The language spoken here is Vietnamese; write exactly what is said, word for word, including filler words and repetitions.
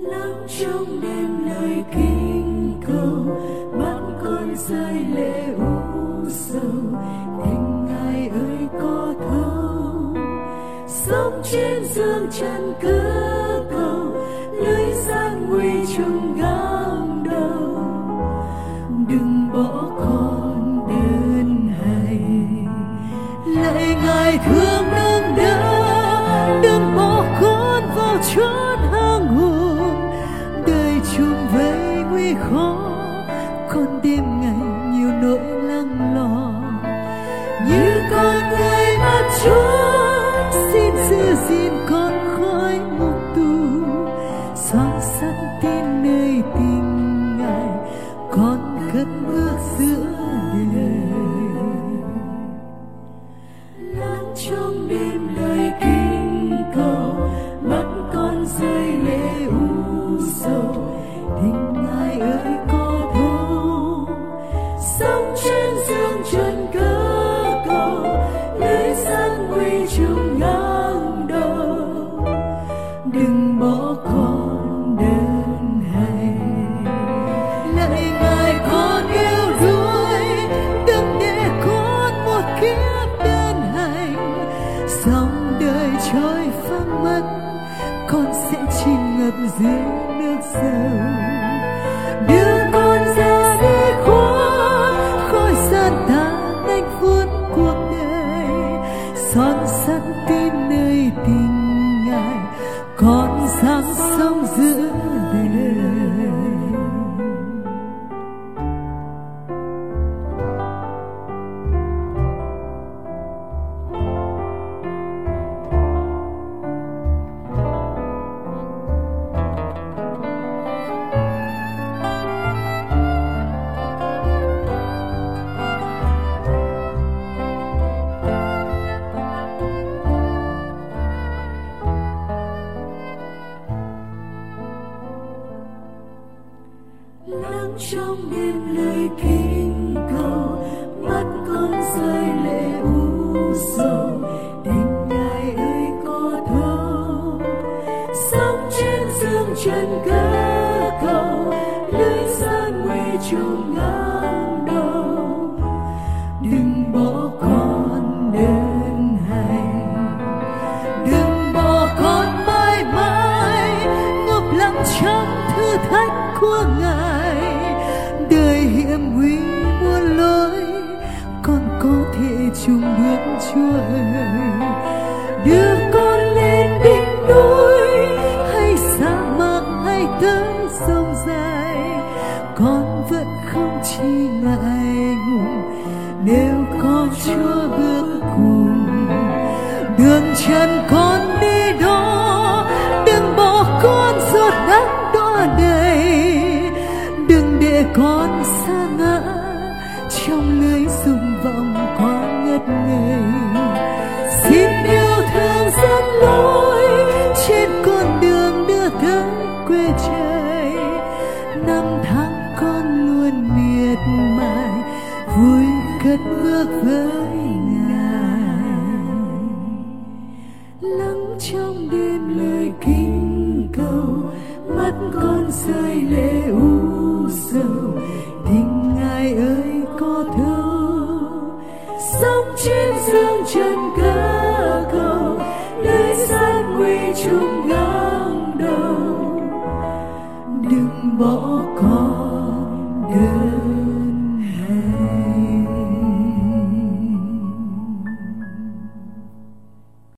lắng trong đêm lời kinh cầu, mắt con rơi lệ u sầu, tình Ngài ơi có thấu. Sống trên dương trần cứ cầu, lưới gian nguy trùng ngang đầu. Đừng bỏ con đơn hành, lạy Ngài thương nâng đỡ. Đừng bỏ con vào chốn hang hùng, đời chung với nguy khó. Con đêm ngày nhiều nỗi lắng lo, như con người mà Chúa xin giữ gìn con khỏi ngục tù. Son sắt tin nơi tình Ngài, con cất bước giữa đời. Lắng trong đêm lời kinh cầu, mắt con rơi lệ u sầu, tình Ngài ơi có thấu. Sống trên dương trần cớ cầu, lưới gian nguy trùng ngang đầu. Đừng bỏ con đơn hành, lạy Ngài con yêu đuối. Đừng để con một kiếp đơn hành, dòng đời trôi phăng mất, con sẽ chìm ngập dưới nước dầu. Đưa con ra đi qua khỏi gian tàn đánh vuốt cuộc đời. Son sắt tin nơi tình Ngài, con dám sống giữa đời. Lắng trong đêm lời kinh cầu, mắt con rơi lệ u sầu, tình Ngài ơi có thấu. Sống trên dương trần cớ cầu, lưới gian nguy trùng ngang đầu. Đừng bỏ con đơn hành, đừng bỏ con mãi mãi ngập lặng trong thử thách của Ngài. Đời hiểm nguy muôn lối, con có thể chung bước Chúa ơi. Đưa con lên đỉnh núi hay sa mạc hay tới sông dài, con vẫn không chi ngại ngùng nếu có Chúa bước cùng. Đường trần con đi đó, đừng bỏ con giọt nắng đỏ đầy. Đừng để con sa ngã trong lưới dùng vọng quá ngất ngây. Xin yêu thương dẫn lối trên con đường đưa tới quê trời. Năm tháng con luôn miệt mài, vui cất bước với Ngài. Lắng trong đêm lời kinh cầu, mắt con rơi lệ u sầu, tình Ngài ơi có thấu. Sống trên dương trần